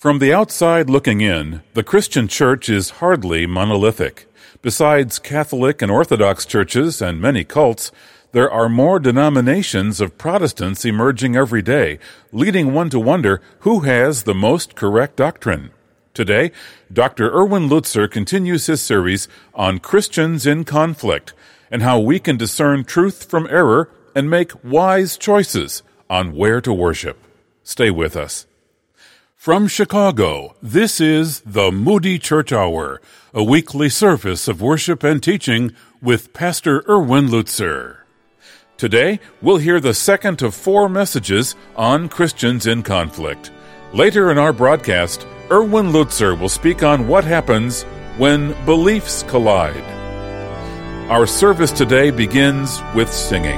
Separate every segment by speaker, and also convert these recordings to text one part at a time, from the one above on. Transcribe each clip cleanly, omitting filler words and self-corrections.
Speaker 1: From the outside looking in, the Christian church is hardly monolithic. Besides Catholic and Orthodox churches and many cults, there are more denominations of Protestants emerging every day, leading one to wonder who has the most correct doctrine. Today, Dr. Erwin Lutzer continues his series on Christians in conflict and how we can discern truth from error and make wise choices on where to worship. Stay with us. From Chicago, this is the Moody Church Hour, a weekly service of worship and teaching with Pastor Erwin Lutzer. Today, we'll hear the second of 4 messages on Christians in conflict. Later in our broadcast, Erwin Lutzer will speak on what happens when beliefs collide. Our service today begins with singing.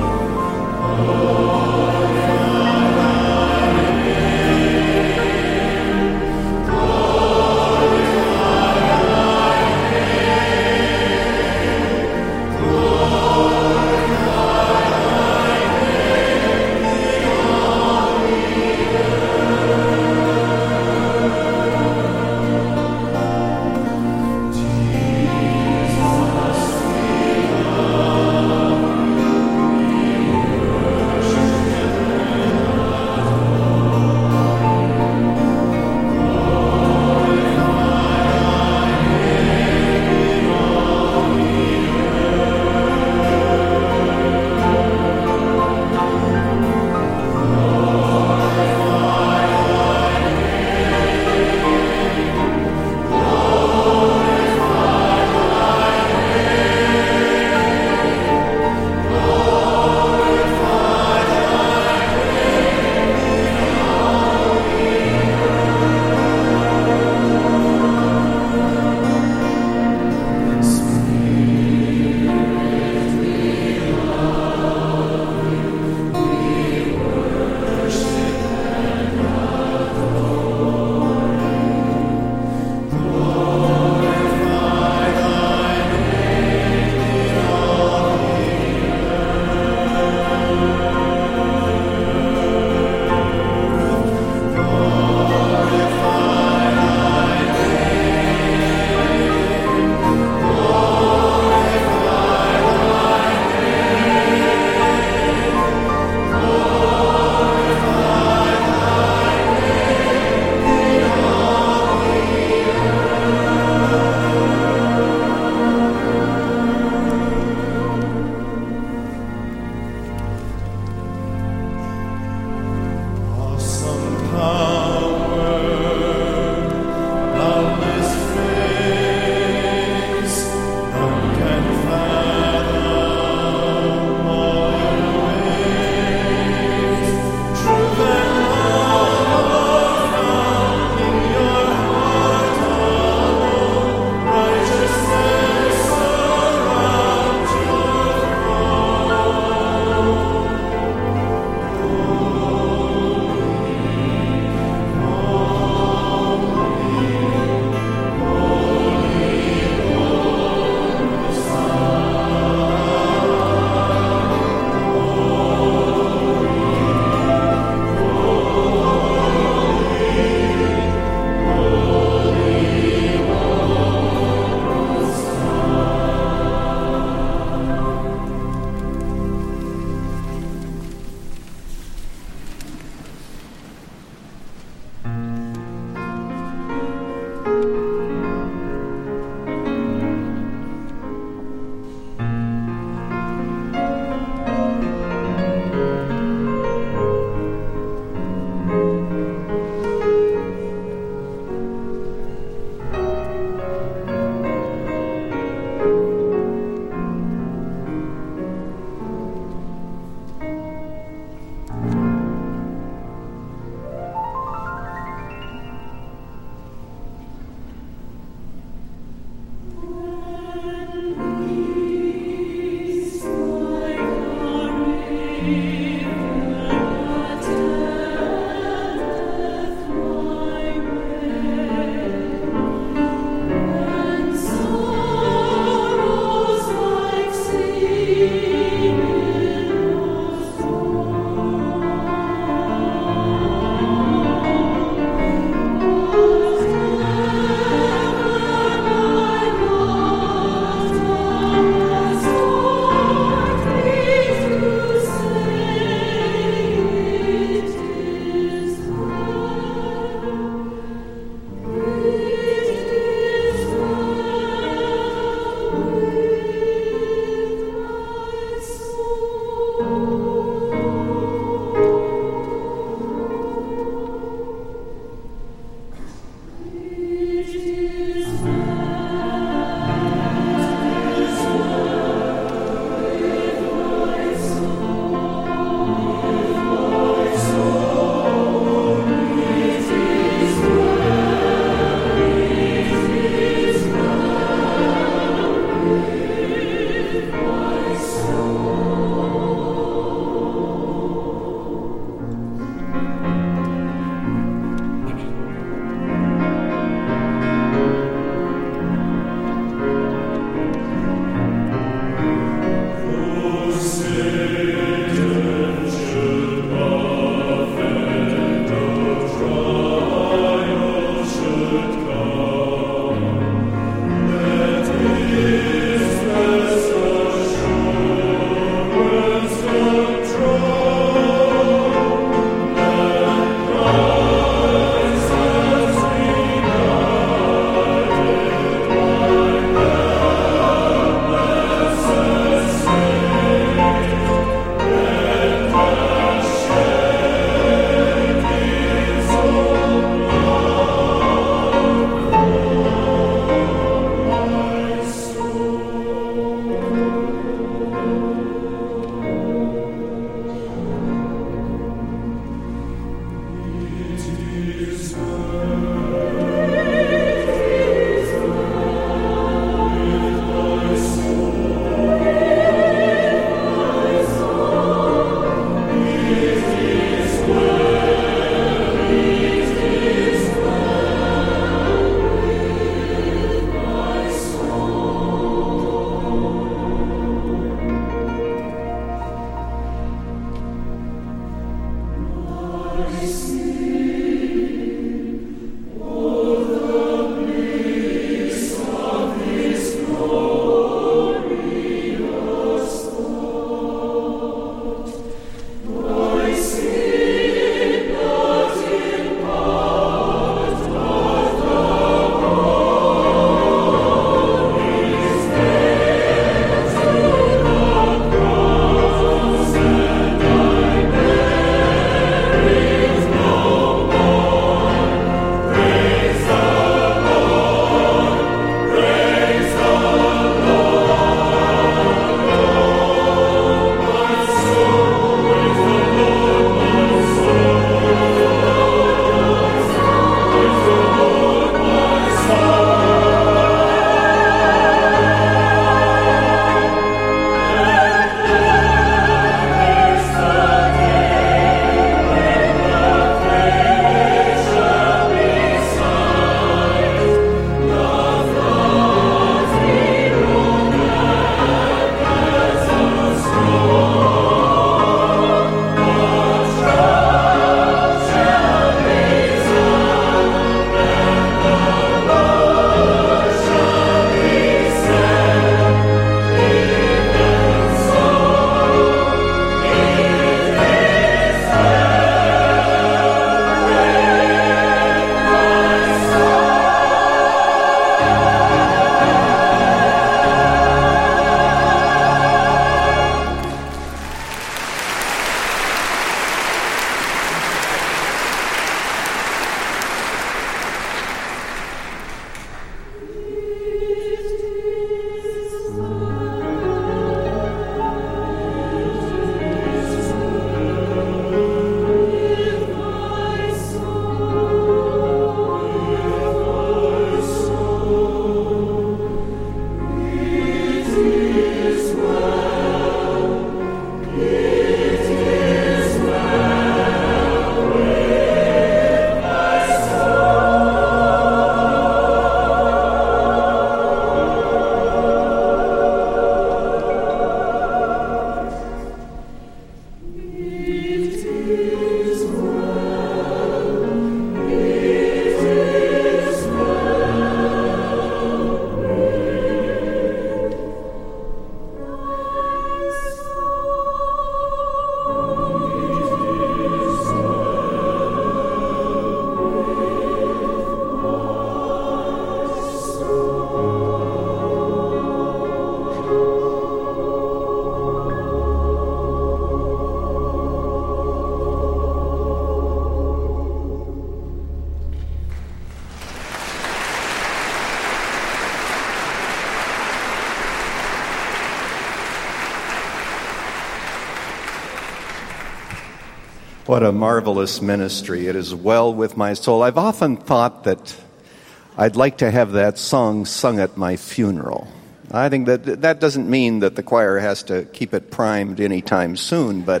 Speaker 2: What a marvelous ministry. It is well with my soul. I've often thought that I'd like to have that song sung at my funeral. I think that doesn't mean that the choir has to keep it primed anytime soon, but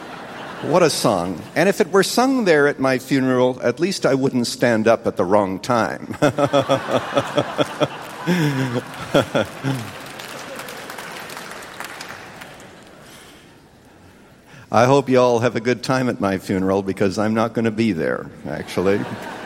Speaker 2: what a song. And if it were sung there at my funeral, at least I wouldn't stand up at the wrong time. I hope you all have a good time at my funeral, because I'm not going to be there, actually.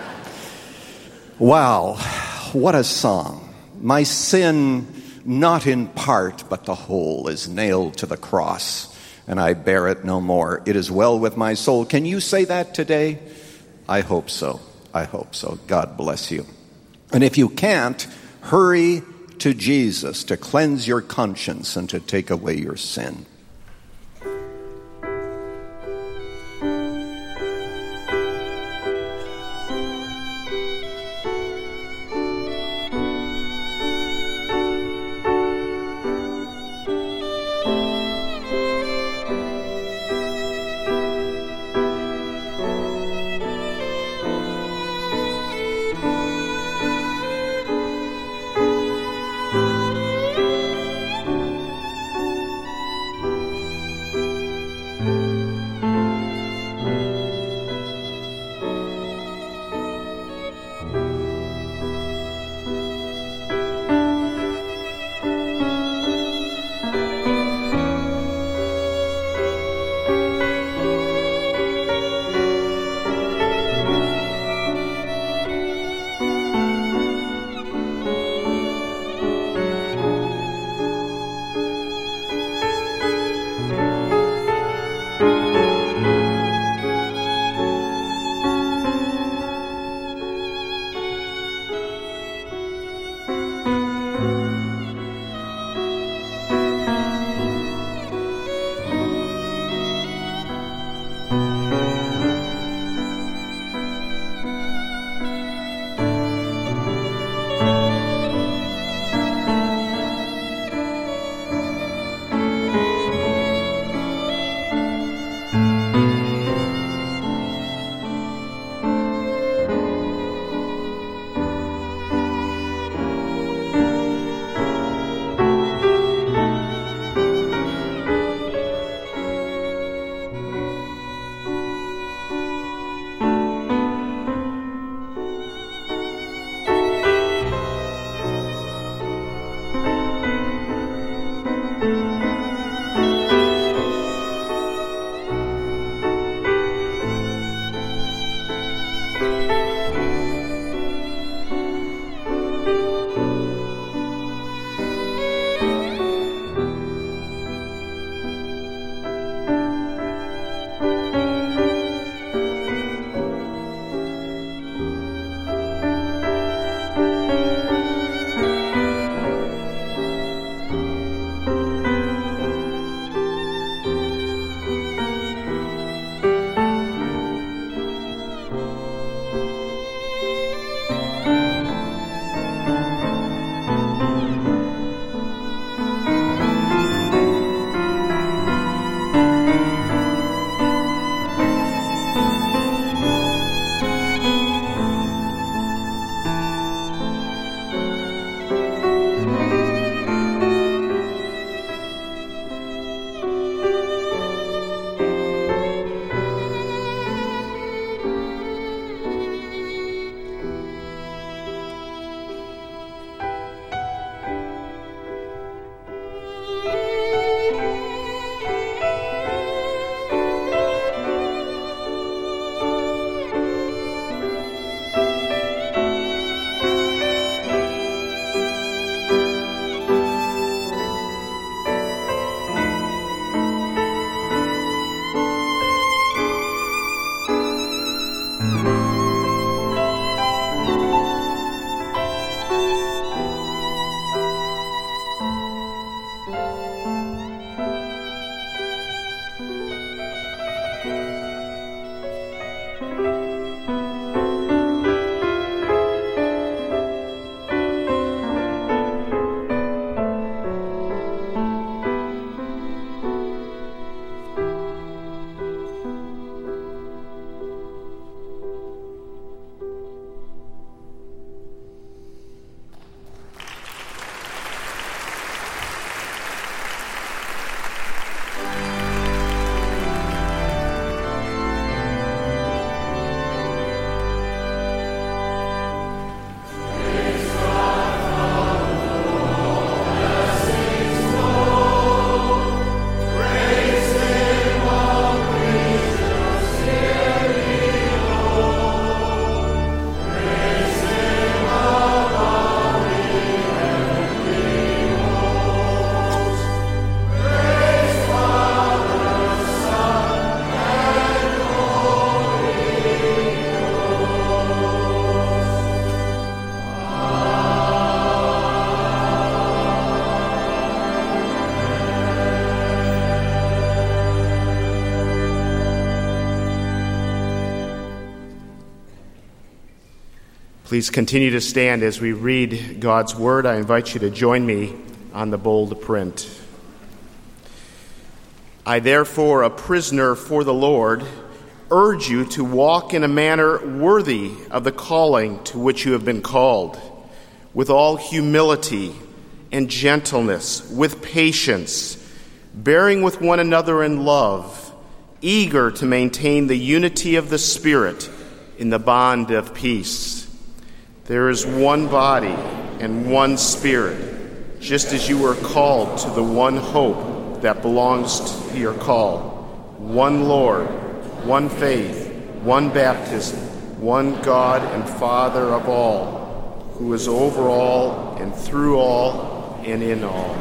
Speaker 2: Wow, what a song. My sin, not in part, but the whole, is nailed to the cross, and I bear it no more. It is well with my soul. Can you say that today? I hope so. I hope so. God bless you. And if you can't, hurry to Jesus to cleanse your conscience and to take away your sin.
Speaker 3: Please continue to stand as we read God's word. I invite you to join me on the bold print. I, therefore, a prisoner for the Lord, urge you to walk in a manner worthy of the calling to which you have been called, with all humility and gentleness, with patience, bearing with one another in love, eager to maintain the unity of the Spirit in the bond of peace. There is one body and one Spirit, just as you were called to the one hope that belongs to your call. One Lord, one faith, one baptism, one God and Father of all, who is over all and through all and in all.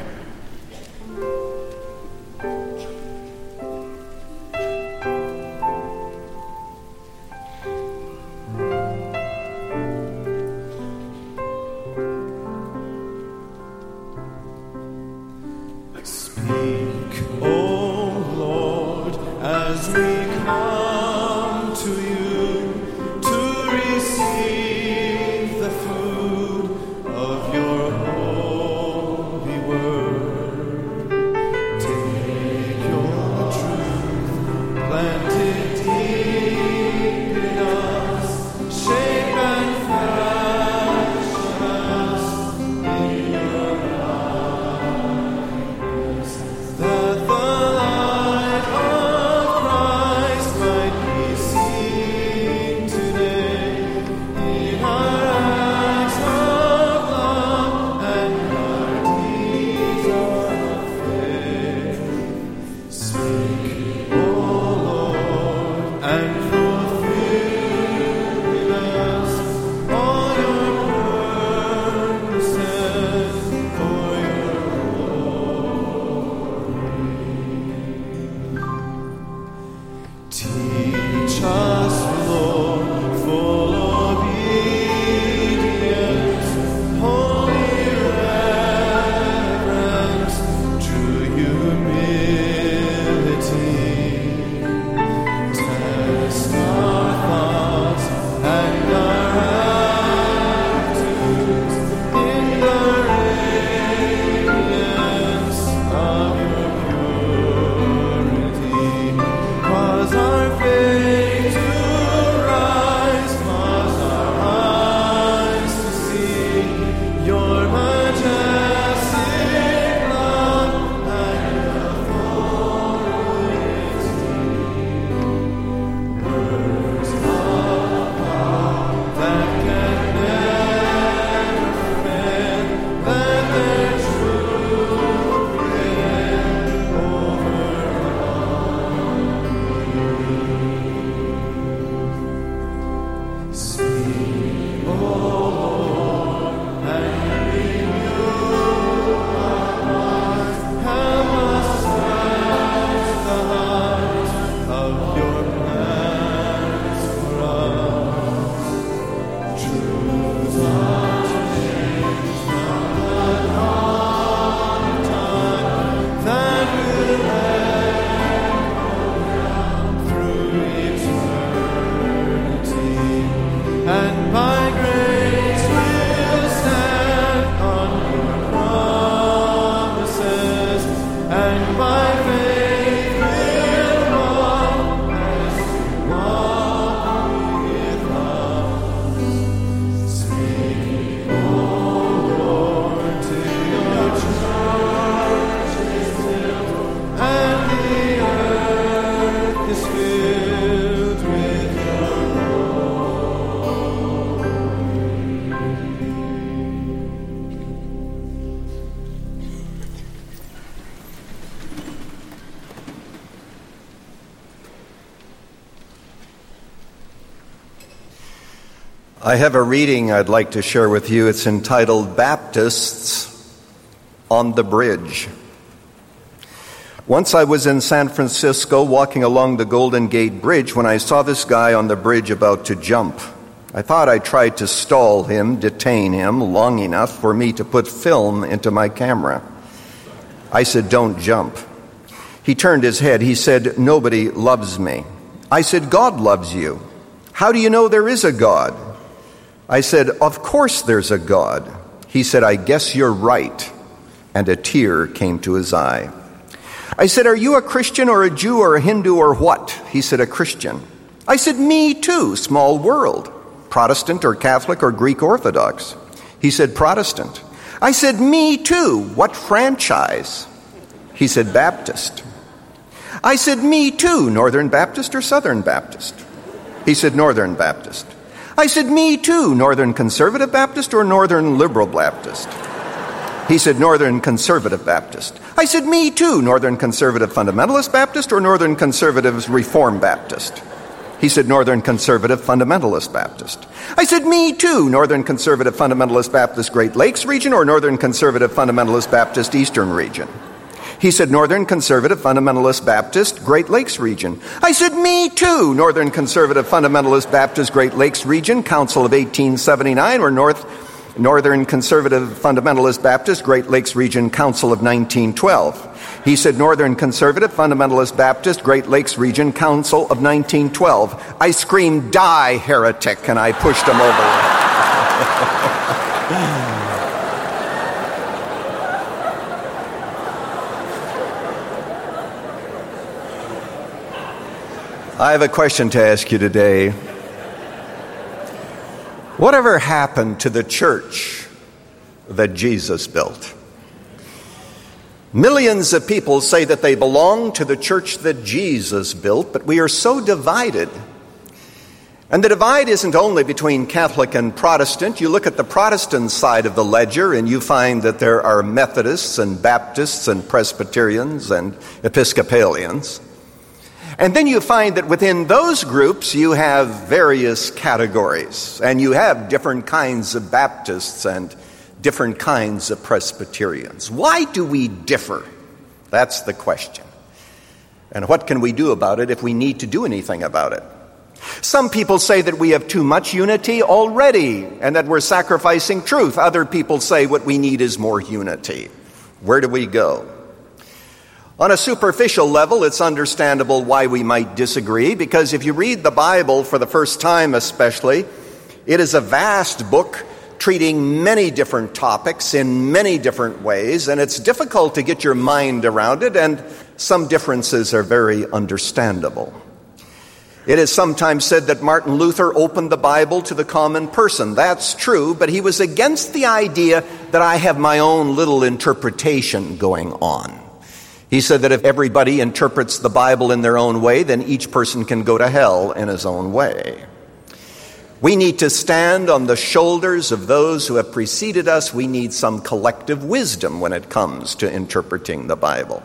Speaker 2: I have a reading I'd like to share with you. It's entitled Baptists on the Bridge. Once I was in San Francisco walking along the Golden Gate Bridge when I saw this guy on the bridge about to jump. I thought I tried to stall him, detain him long enough for me to put film into my camera. I said, "Don't jump." He turned his head. He said, "Nobody loves me." I said, "God loves you." "How do you know there is a God?" I said, "Of course there's a God." He said, "I guess you're right." And a tear came to his eye. I said, "Are you a Christian or a Jew or a Hindu or what?" He said, "A Christian." I said, "Me too, small world. Protestant or Catholic or Greek Orthodox?" He said, "Protestant." I said, "Me too. What franchise?" He said, "Baptist." I said, "Me too. Northern Baptist or Southern Baptist?" He said, "Northern Baptist." I said, "Me too. Northern Conservative Baptist or Northern Liberal Baptist?" He said, "Northern Conservative Baptist." I said, "Me too. Northern Conservative Fundamentalist Baptist or Northern Conservative Reform Baptist?" He said, "Northern Conservative Fundamentalist Baptist." I said, "Me too. Northern Conservative Fundamentalist Baptist Great Lakes region or Northern Conservative Fundamentalist Baptist Eastern region?" He said, "Northern Conservative Fundamentalist Baptist Great Lakes region." I said, "Me too. Northern Conservative Fundamentalist Baptist Great Lakes region, Council of 1879 or Northern Conservative Fundamentalist Baptist Great Lakes region, Council of 1912. He said, "Northern Conservative Fundamentalist Baptist Great Lakes region, Council of 1912. I screamed, "Die, heretic," and I pushed him over. I have a question to ask you today. Whatever happened to the church that Jesus built? Millions of people say that they belong to the church that Jesus built, but we are so divided. And the divide isn't only between Catholic and Protestant. You look at the Protestant side of the ledger and you find that there are Methodists and Baptists and Presbyterians and Episcopalians. And then you find that within those groups you have various categories, and you have different kinds of Baptists and different kinds of Presbyterians. Why do we differ? That's the question. And what can we do about it if we need to do anything about it? Some people say that we have too much unity already and that we're sacrificing truth. Other people say what we need is more unity. Where do we go? On a superficial level, it's understandable why we might disagree, because if you read the Bible for the first time especially, it is a vast book treating many different topics in many different ways, and it's difficult to get your mind around it, and some differences are very understandable. It is sometimes said that Martin Luther opened the Bible to the common person. That's true, but he was against the idea that I have my own little interpretation going on. He said that if everybody interprets the Bible in their own way, then each person can go to hell in his own way. We need to stand on the shoulders of those who have preceded us. We need some collective wisdom when it comes to interpreting the Bible.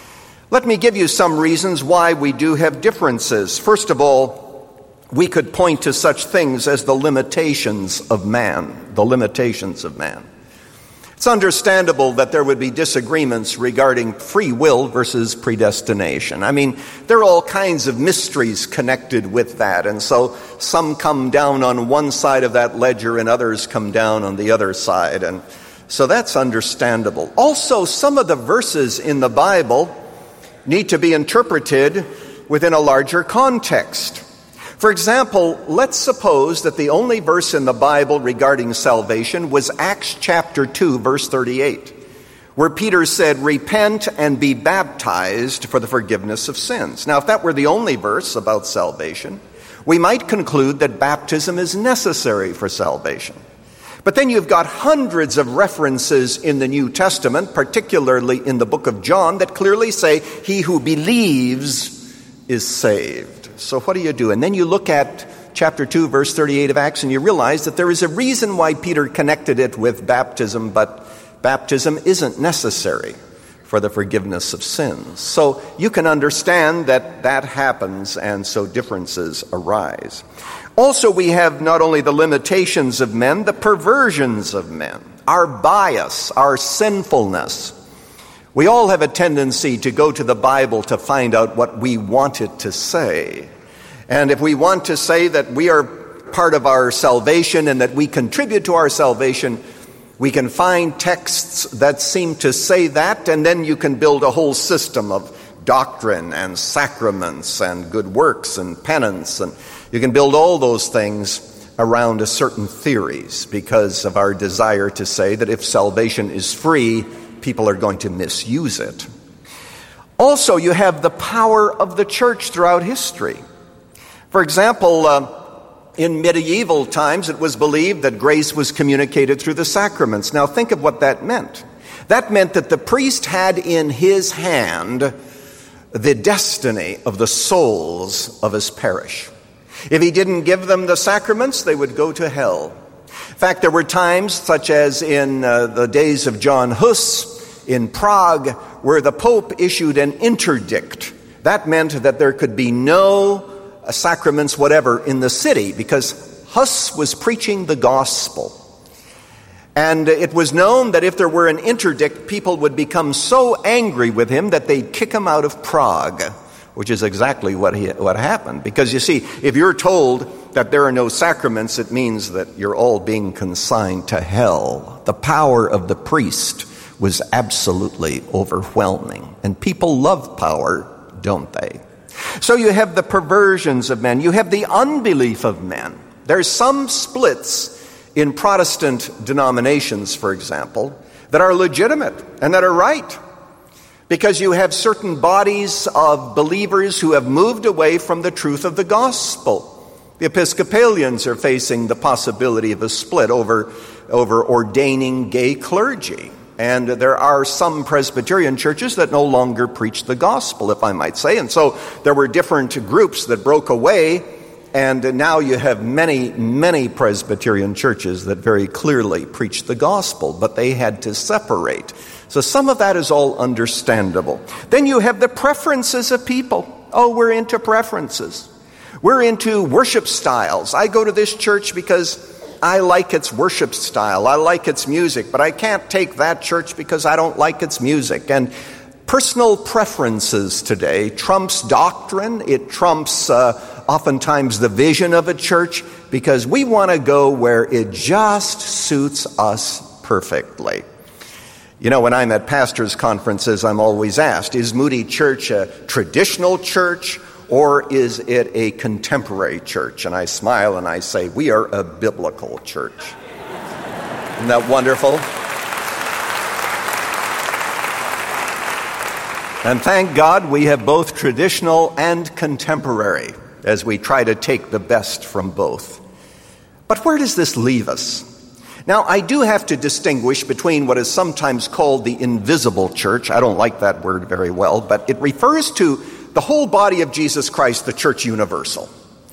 Speaker 2: Let me give you some reasons why we do have differences. First of all, we could point to such things as the limitations of man. The limitations of man. It's understandable that there would be disagreements regarding free will versus predestination. I mean, there are all kinds of mysteries connected with that, and so some come down on one side of that ledger and others come down on the other side, and so that's understandable. Also, some of the verses in the Bible need to be interpreted within a larger context. For example, let's suppose that the only verse in the Bible regarding salvation was Acts chapter 2, verse 38, where Peter said, "Repent and be baptized for the forgiveness of sins." Now, if that were the only verse about salvation, we might conclude that baptism is necessary for salvation. But then you've got hundreds of references in the New Testament, particularly in the book of John, that clearly say, "He who believes is saved." So what do you do? And then you look at chapter 2, verse 38 of Acts, and you realize that there is a reason why Peter connected it with baptism, but baptism isn't necessary for the forgiveness of sins. So you can understand that that happens, and so differences arise. Also, we have not only the limitations of men, the perversions of men, our bias, our sinfulness. We all have a tendency to go to the Bible to find out what we want it to say. And if we want to say that we are part of our salvation and that we contribute to our salvation, we can find texts that seem to say that, and then you can build a whole system of doctrine and sacraments and good works and penance, and you can build all those things around certain theories because of our desire to say that if salvation is free, people are going to misuse it. Also, you have the power of the church throughout history. For example, in medieval times, it was believed that grace was communicated through the sacraments. Now, think of what that meant. That meant that the priest had in his hand the destiny of the souls of his parish. If he didn't give them the sacraments, they would go to hell. In fact, there were times, such as in the days of John Hus in Prague, where the Pope issued an interdict. That meant that there could be no sacraments whatever in the city, because Hus was preaching the gospel. And it was known that if there were an interdict, people would become so angry with him that they'd kick him out of Prague, which is exactly what happened. Because you see, if you're told that there are no sacraments, it means that you're all being consigned to hell. The power of the priest was absolutely overwhelming. And people love power, don't they? So you have the perversions of men. You have the unbelief of men. There's some splits in Protestant denominations, for example, that are legitimate and that are right. Because you have certain bodies of believers who have moved away from the truth of the gospel. The Episcopalians are facing the possibility of a split over ordaining gay clergy. And there are some Presbyterian churches that no longer preach the gospel, if I might say. And so there were different groups that broke away. And now you have many, many Presbyterian churches that very clearly preach the gospel, but they had to separate. So some of that is all understandable. Then you have the preferences of people. Oh, we're into preferences. We're into worship styles. I go to this church because I like its worship style. I like its music, but I can't take that church because I don't like its music. And personal preferences today trumps doctrine. It trumps oftentimes the vision of a church, because we want to go where it just suits us perfectly. You know, when I'm at pastors' conferences, I'm always asked, is Moody Church a traditional church or is it a contemporary church? And I smile and I say, we are a biblical church. Isn't that wonderful? And thank God we have both traditional and contemporary, as we try to take the best from both. But where does this leave us? Now, I do have to distinguish between what is sometimes called the invisible church. I don't like that word very well, but it refers to the whole body of Jesus Christ, the church universal.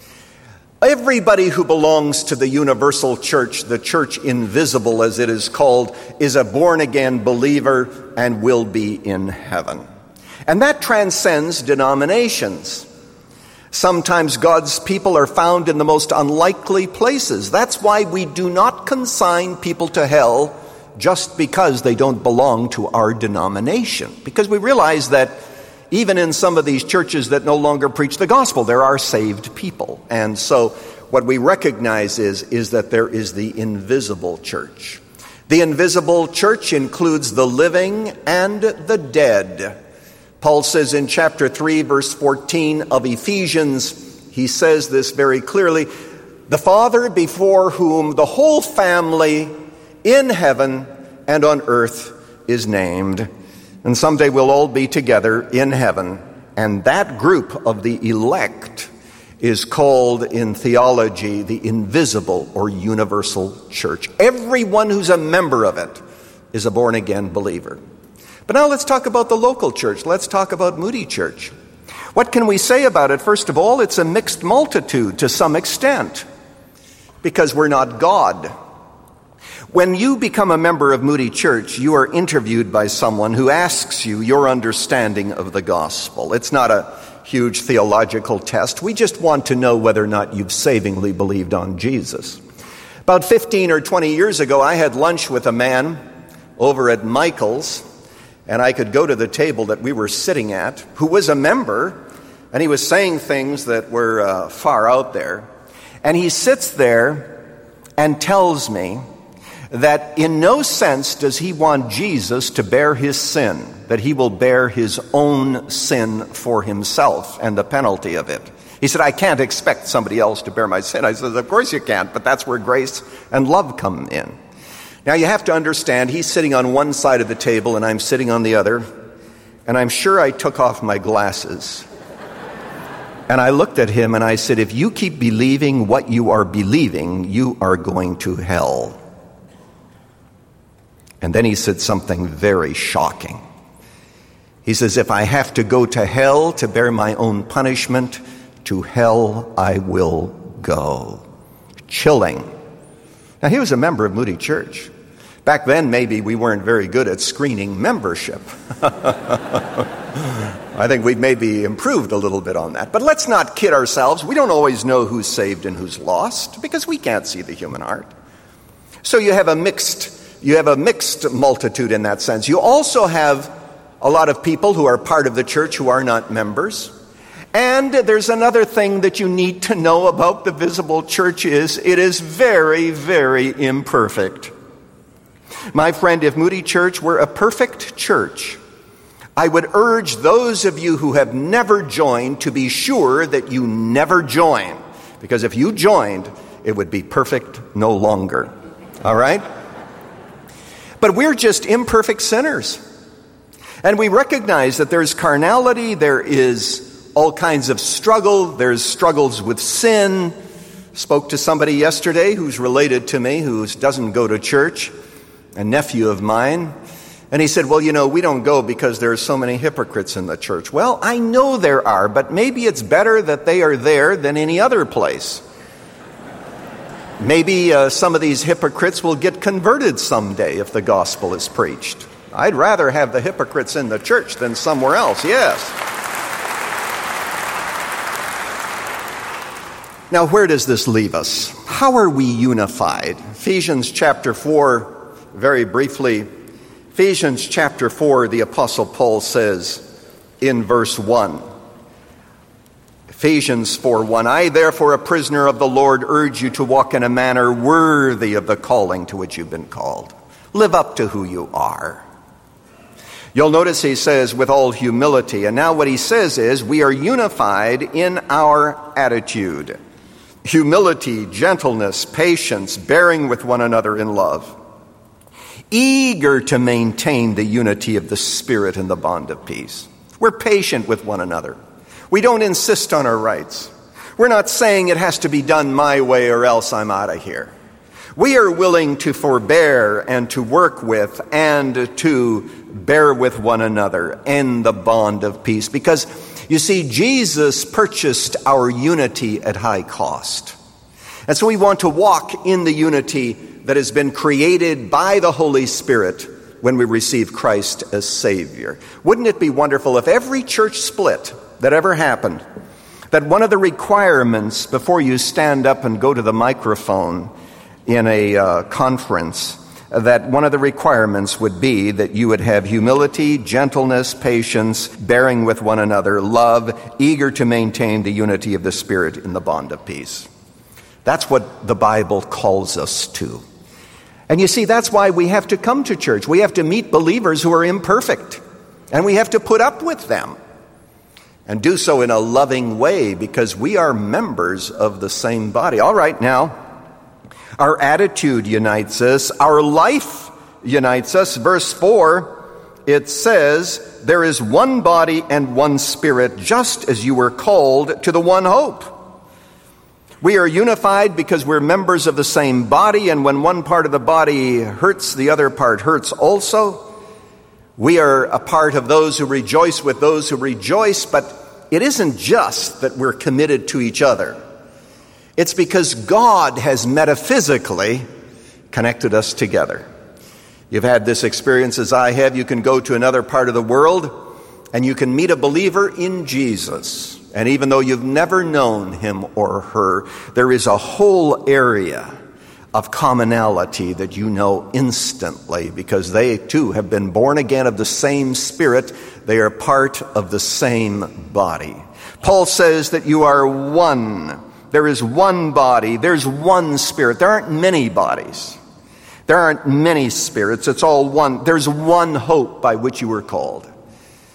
Speaker 2: Everybody who belongs to the universal church, the church invisible as it is called, is a born-again believer and will be in heaven. And that transcends denominations. Sometimes God's people are found in the most unlikely places. That's why we do not consign people to hell just because they don't belong to our denomination. Because we realize that even in some of these churches that no longer preach the gospel, there are saved people. And so what we recognize is that there is the invisible church. The invisible church includes the living and the dead. Paul says in chapter 3, verse 14 of Ephesians, he says this very clearly, the Father before whom the whole family in heaven and on earth is named. And someday we'll all be together in heaven. And that group of the elect is called in theology the invisible or universal church. Everyone who's a member of it is a born-again believer. But now let's talk about the local church. Let's talk about Moody Church. What can we say about it? First of all, it's a mixed multitude to some extent, because we're not God. When you become a member of Moody Church, you are interviewed by someone who asks you your understanding of the gospel. It's not a huge theological test. We just want to know whether or not you've savingly believed on Jesus. About 15 or 20 years ago, I had lunch with a man over at Michael's, and I could go to the table that we were sitting at, who was a member, and he was saying things that were far out there. And he sits there and tells me that in no sense does he want Jesus to bear his sin, that he will bear his own sin for himself and the penalty of it. He said, I can't expect somebody else to bear my sin. I said, of course you can't, but that's where grace and love come in. Now you have to understand, he's sitting on one side of the table and I'm sitting on the other, and I'm sure I took off my glasses. And I looked at him and I said, if you keep believing what you are believing, you are going to hell. And then he said something very shocking. He says, if I have to go to hell to bear my own punishment, to hell I will go. Chilling. Now he was a member of Moody Church. Back then, maybe we weren't very good at screening membership. I think we've maybe improved a little bit on that. But let's not kid ourselves. We don't always know who's saved and who's lost because we can't see the human heart. So you have a mixed multitude in that sense. You also have a lot of people who are part of the church who are not members. And there's another thing that you need to know about the visible church is it is very, very imperfect. My friend, if Moody Church were a perfect church, I would urge those of you who have never joined to be sure that you never join. Because if you joined, it would be perfect no longer. All right? But we're just imperfect sinners. And we recognize that there's carnality, there is all kinds of struggle, there's struggles with sin. Spoke to somebody yesterday who's related to me, who doesn't go to church, a nephew of mine. And he said, well, we don't go because there are so many hypocrites in the church. Well, I know there are, but maybe it's better that they are there than any other place. Maybe some of these hypocrites will get converted someday if the gospel is preached. I'd rather have the hypocrites in the church than somewhere else, yes. Now, where does this leave us? How are we unified? Ephesians chapter 4, very briefly. Ephesians chapter 4, the Apostle Paul says in verse 1, Ephesians 4:1, I, therefore, a prisoner of the Lord, urge you to walk in a manner worthy of the calling to which you've been called. Live up to who you are. You'll notice he says, with all humility. And now what he says is, we are unified in our attitude. Humility, gentleness, patience, bearing with one another in love. Eager to maintain the unity of the Spirit in the bond of peace. We're patient with one another. We don't insist on our rights. We're not saying it has to be done my way or else I'm out of here. We are willing to forbear and to work with and to bear with one another in the bond of peace. Because, you see, Jesus purchased our unity at high cost. And so we want to walk in the unity that has been created by the Holy Spirit when we receive Christ as Savior. Wouldn't it be wonderful if every church split that ever happened, that one of the requirements before you stand up and go to the microphone in a conference, that one of the requirements would be that you would have humility, gentleness, patience, bearing with one another, love, eager to maintain the unity of the Spirit in the bond of peace. That's what the Bible calls us to. And you see, that's why we have to come to church. We have to meet believers who are imperfect, and we have to put up with them and do so in a loving way because we are members of the same body. All right, now, our attitude unites us. Our life unites us. Verse 4, it says, there is one body and one Spirit, just as you were called to the one hope. We are unified because we're members of the same body, and when one part of the body hurts, the other part hurts also. We are a part of those who rejoice with those who rejoice, but it isn't just that we're committed to each other. It's because God has metaphysically connected us together. You've had this experience as I have. You can go to another part of the world and you can meet a believer in Jesus. And even though you've never known him or her, there is a whole area of commonality that you know instantly because they too have been born again of the same Spirit. They are part of the same body. Paul says that you are one. There is one body. There's one Spirit. There aren't many bodies. There aren't many spirits. It's all one. There's one hope by which you were called.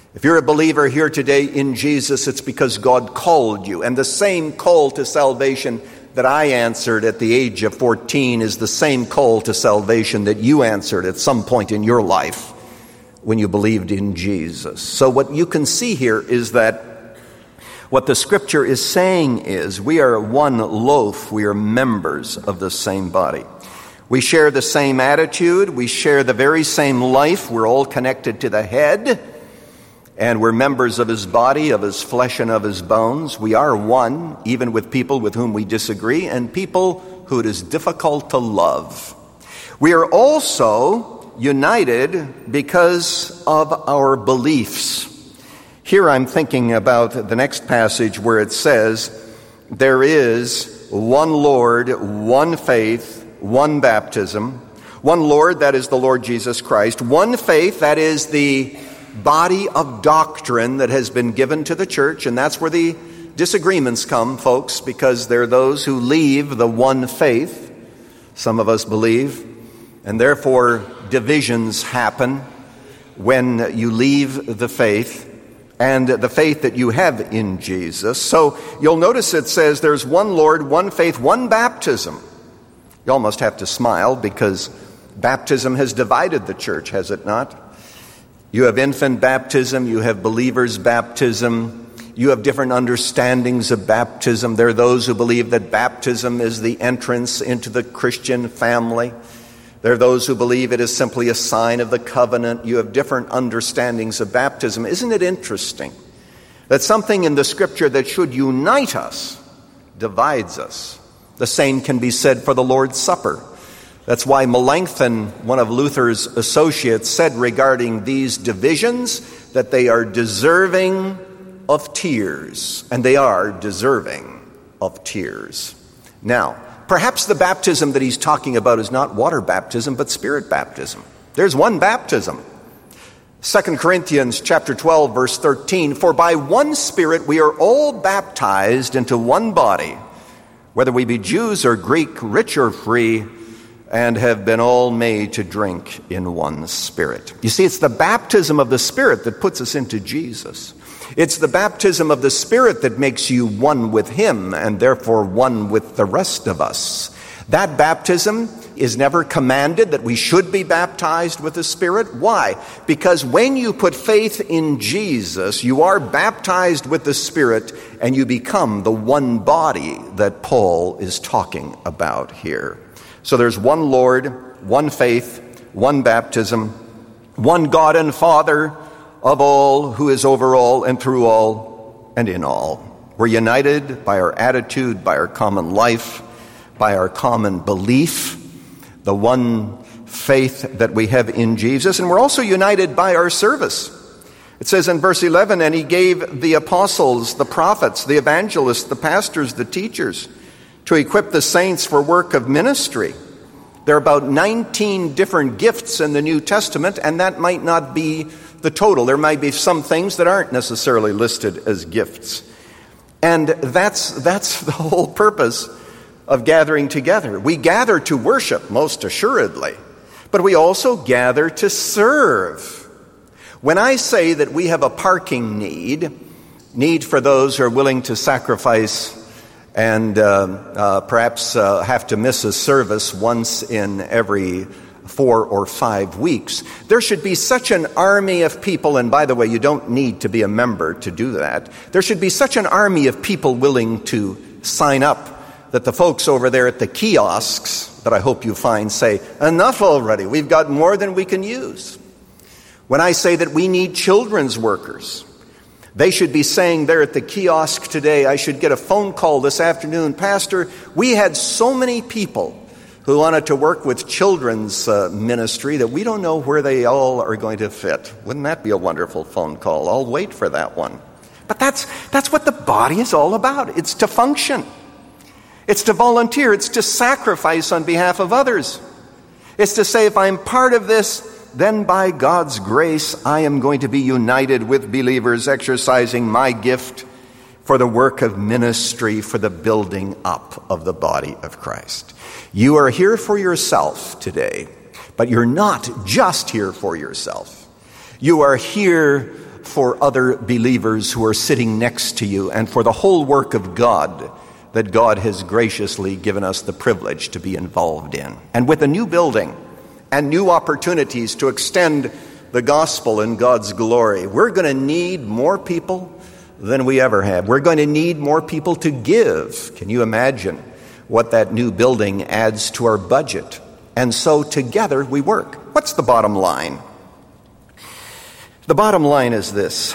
Speaker 2: If you're a believer here today in Jesus, it's because God called you. And the same call to salvation that I answered at the age of 14 is the same call to salvation that you answered at some point in your life when you believed in Jesus. So what you can see here is that what the Scripture is saying is we are one loaf. We are members of the same body. We share the same attitude. We share the very same life. We're all connected to the head. And we're members of his body, of his flesh, and of his bones. We are one, even with people with whom we disagree and people who it is difficult to love. We are also united because of our beliefs. Here I'm thinking about the next passage where it says, there is one Lord, one faith, one baptism. One Lord, that is the Lord Jesus Christ. One faith, that is the body of doctrine that has been given to the church, and that's where the disagreements come, folks, because there are those who leave the one faith, some of us believe, and therefore divisions happen when you leave the faith and the faith that you have in Jesus. So you'll notice it says there's one Lord, one faith, one baptism. You almost have to smile because baptism has divided the church, has it not? You have infant baptism, you have believers' baptism, you have different understandings of baptism. There are those who believe that baptism is the entrance into the Christian family. There are those who believe it is simply a sign of the covenant. You have different understandings of baptism. Isn't it interesting that something in the Scripture that should unite us divides us? The same can be said for the Lord's Supper. That's why Melanchthon, one of Luther's associates, said regarding these divisions that they are deserving of tears. And they are deserving of tears. Now, perhaps the baptism that he's talking about is not water baptism, but spirit baptism. There's one baptism. 2 Corinthians chapter 12, verse 13, for by one Spirit we are all baptized into one body, whether we be Jews or Greek, rich or free, and have been all made to drink in one Spirit. You see, it's the baptism of the Spirit that puts us into Jesus. It's the baptism of the Spirit that makes you one with Him and therefore one with the rest of us. That baptism is never commanded that we should be baptized with the Spirit. Why? Because when you put faith in Jesus, you are baptized with the Spirit and you become the one body that Paul is talking about here. So there's one Lord, one faith, one baptism, one God and Father of all, who is over all and through all and in all. We're united by our attitude, by our common life, by our common belief, the one faith that we have in Jesus. And we're also united by our service. It says in verse 11, and he gave the apostles, the prophets, the evangelists, the pastors, the teachers, to equip the saints for work of ministry. There are about 19 different gifts in the New Testament, and that might not be the total. There might be some things that aren't necessarily listed as gifts. And that's the whole purpose of gathering together. We gather to worship, most assuredly, but we also gather to serve. When I say that we have a parking need for those who are willing to sacrifice and perhaps have to miss a service once in every 4 or 5 weeks. There should be such an army of people, and by the way, you don't need to be a member to do that. There should be such an army of people willing to sign up that the folks over there at the kiosks, that I hope you find, say, enough already, we've got more than we can use. When I say that we need children's workers, they should be saying there at the kiosk today, I should get a phone call this afternoon, Pastor, we had so many people who wanted to work with children's ministry that we don't know where they all are going to fit. Wouldn't that be a wonderful phone call? I'll wait for that one. But that's what the body is all about. It's to function. It's to volunteer. It's to sacrifice on behalf of others. It's to say, if I'm part of this, then by God's grace, I am going to be united with believers, exercising my gift for the work of ministry, for the building up of the body of Christ. You are here for yourself today, but you're not just here for yourself. You are here for other believers who are sitting next to you and for the whole work of God that God has graciously given us the privilege to be involved in. And with a new building and new opportunities to extend the gospel and God's glory, we're going to need more people than we ever have. We're going to need more people to give. Can you imagine what that new building adds to our budget? And so together we work. What's the bottom line? The bottom line is this.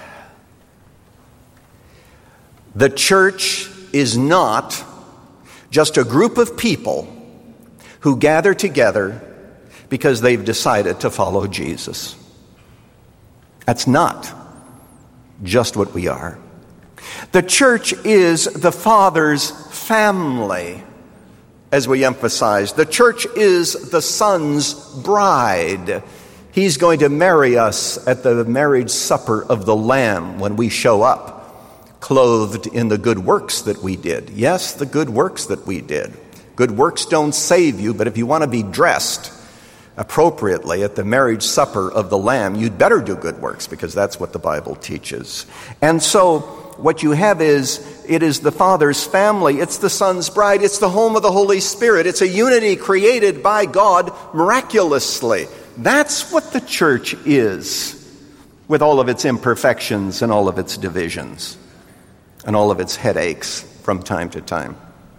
Speaker 2: The church is not just a group of people who gather together because they've decided to follow Jesus. That's not just what we are. The church is the Father's family, as we emphasize. The church is the Son's bride. He's going to marry us at the marriage supper of the Lamb when we show up, clothed in the good works that we did. Yes, the good works that we did. Good works don't save you, but if you want to be dressed appropriately at the marriage supper of the Lamb, you'd better do good works, because that's what the Bible teaches. And so what you have is, it is the Father's family, it's the Son's bride, it's the home of the Holy Spirit, it's a unity created by God miraculously. That's what the church is, with all of its imperfections and all of its divisions and all of its headaches from time to time.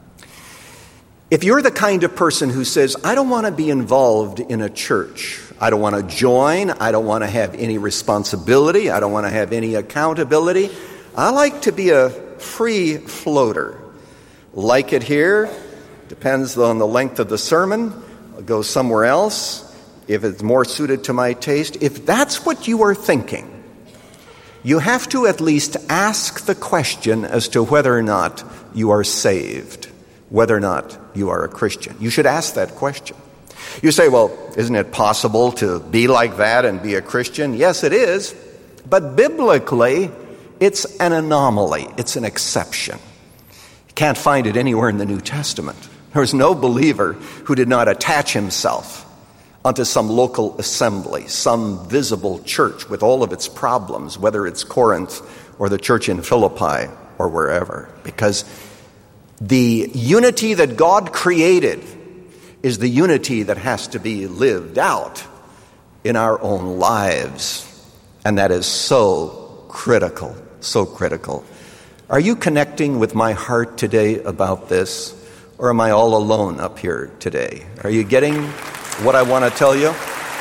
Speaker 2: If you're the kind of person who says, I don't want to be involved in a church, I don't want to join, I don't want to have any responsibility, I don't want to have any accountability, I like to be a free floater. Like it here, depends on the length of the sermon, I'll go somewhere else if it's more suited to my taste. If that's what you are thinking, you have to at least ask the question as to whether or not you are saved, whether or not you are a Christian. You should ask that question. You say, well, isn't it possible to be like that and be a Christian? Yes, it is. But biblically, it's an anomaly. It's an exception. You can't find it anywhere in the New Testament. There was no believer who did not attach himself unto some local assembly, some visible church with all of its problems, whether it's Corinth or the church in Philippi or wherever. Because the unity that God created is the unity that has to be lived out in our own lives. And that is so critical, so critical. Are you connecting with my heart today about this? Or am I all alone up here today? Are you getting what I want to tell you?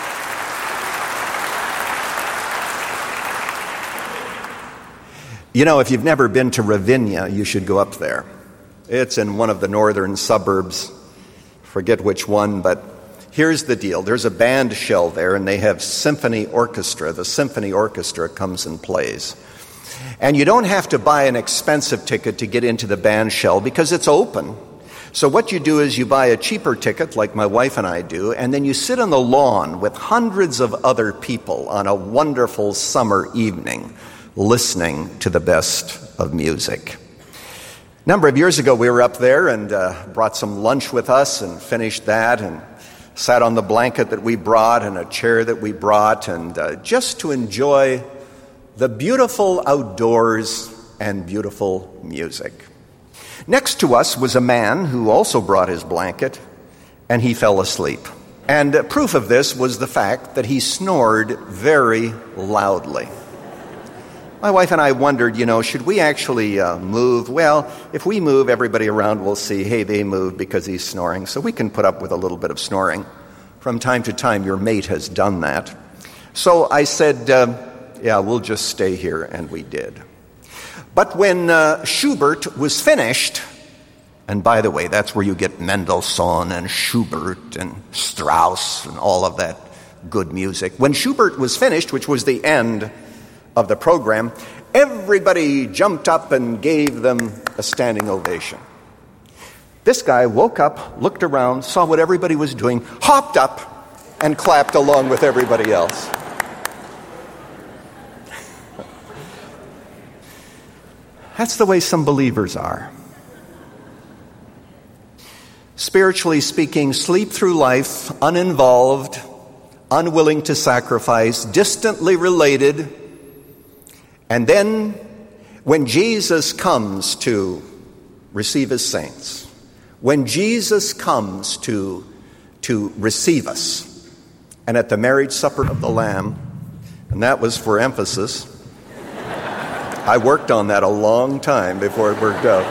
Speaker 2: You know, if you've never been to Ravinia, you should go up there. It's in one of the northern suburbs. Forget which one, but here's the deal. There's a band shell there, and they have symphony orchestra. The symphony orchestra comes and plays. And you don't have to buy an expensive ticket to get into the band shell because it's open. So what you do is you buy a cheaper ticket, like my wife and I do, and then you sit on the lawn with hundreds of other people on a wonderful summer evening listening to the best of music. A number of years ago, we were up there and brought some lunch with us and finished that and sat on the blanket that we brought and a chair that we brought and just to enjoy the beautiful outdoors and beautiful music. Next to us was a man who also brought his blanket, and he fell asleep. And proof of this was the fact that he snored very loudly. My wife and I wondered, should we actually move? Well, if we move, everybody around will see, hey, they moved because he's snoring. So we can put up with a little bit of snoring. From time to time, your mate has done that. So I said, we'll just stay here, and we did. But when Schubert was finished, and by the way, that's where you get Mendelssohn and Schubert and Strauss and all of that good music. When Schubert was finished, which was the end of the program, everybody jumped up and gave them a standing ovation. This guy woke up, looked around, saw what everybody was doing, hopped up, and clapped along with everybody else. That's the way some believers are. Spiritually speaking, sleep through life, uninvolved, unwilling to sacrifice, distantly related And then when Jesus comes to receive his saints, when Jesus comes to receive us, and at the marriage supper of the Lamb, and that was for emphasis. I worked on that a long time before it worked out.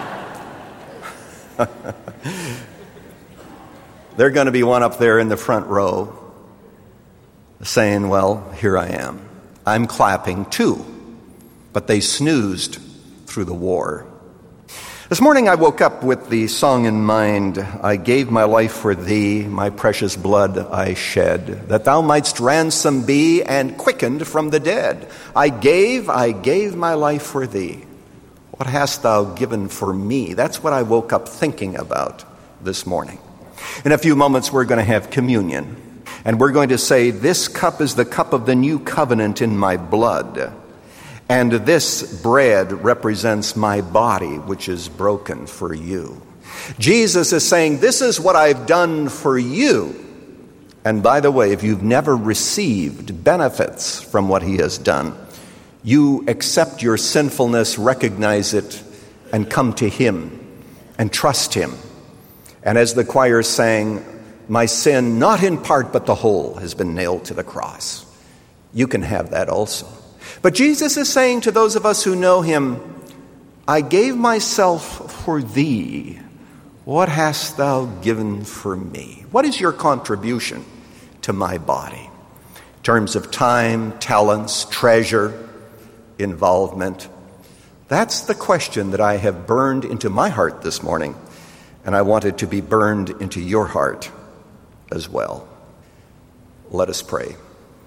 Speaker 2: They're going to be one up there in the front row saying, well, here I am. I'm clapping too. But they snoozed through the war. This morning I woke up with the song in mind, I gave my life for thee, my precious blood I shed, that thou mightst ransom be and quickened from the dead. I gave my life for thee. What hast thou given for me? That's what I woke up thinking about this morning. In a few moments we're going to have communion, and we're going to say, this cup is the cup of the new covenant in my blood. And this bread represents my body, which is broken for you. Jesus is saying, this is what I've done for you. And by the way, if you've never received benefits from what he has done, you accept your sinfulness, recognize it, and come to him and trust him. And as the choir sang, my sin, not in part but the whole, has been nailed to the cross. You can have that also. But Jesus is saying to those of us who know him, I gave myself for thee. What hast thou given for me? What is your contribution to my body? In terms of time, talents, treasure, involvement. That's the question that I have burned into my heart this morning, and I want it to be burned into your heart as well. Let us pray.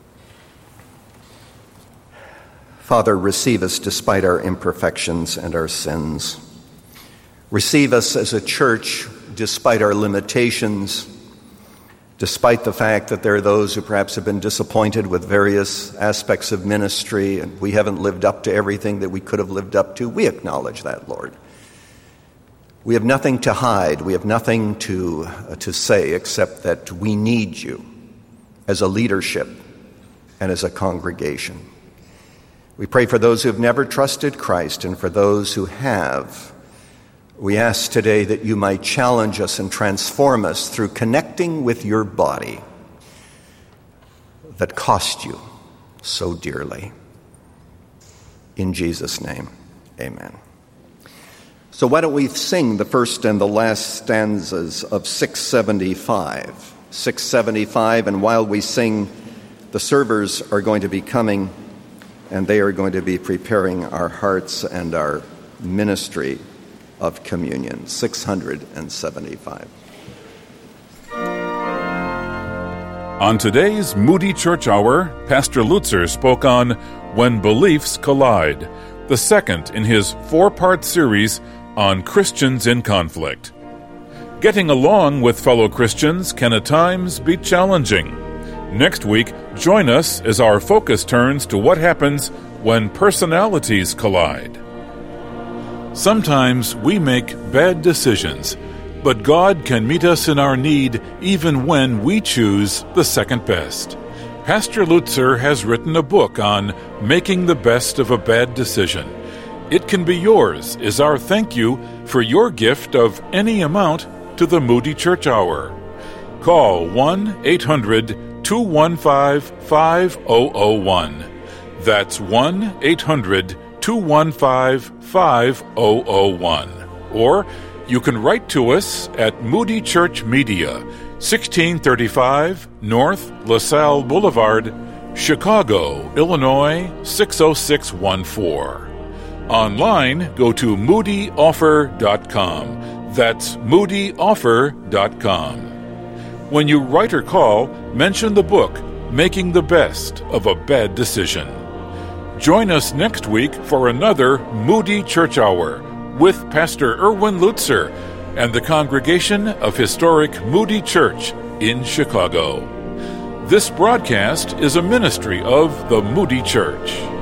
Speaker 2: Father, receive us despite our imperfections and our sins. Receive us as a church despite our limitations, despite the fact that there are those who perhaps have been disappointed with various aspects of ministry and we haven't lived up to everything that we could have lived up to. We acknowledge that, Lord. We have nothing to hide. We have nothing to say except that we need you as a leadership and as a congregation. We pray for those who have never trusted Christ, and for those who have. We ask today that you might challenge us and transform us through connecting with your body that cost you so dearly. In Jesus' name, amen. So why don't we sing the first and the last stanzas of 675. 675, and while we sing, the servers are going to be coming, and they are going to be preparing our hearts and our ministry of communion. 675.
Speaker 1: On today's Moody Church Hour, Pastor Lutzer spoke on When Beliefs Collide, the second in his 4-part series on Christians in conflict. Getting along with fellow Christians can at times be challenging. Next week, join us as our focus turns to what happens when personalities collide. Sometimes we make bad decisions, but God can meet us in our need even when we choose the second best. Pastor Lutzer has written a book on making the best of a bad decision. It can be yours as our thank you for your gift of any amount to the Moody Church Hour. Call 1-800-215-5001. That's 1-800-215-5001. Or you can write to us at Moody Church Media, 1635 North LaSalle Boulevard, Chicago, Illinois, 60614. Online, go to moodyoffer.com. That's moodyoffer.com. When you write or call, mention the book, Making the Best of a Bad Decision. Join us next week for another Moody Church Hour with Pastor Erwin Lutzer and the congregation of historic Moody Church in Chicago. This broadcast is a ministry of the Moody Church.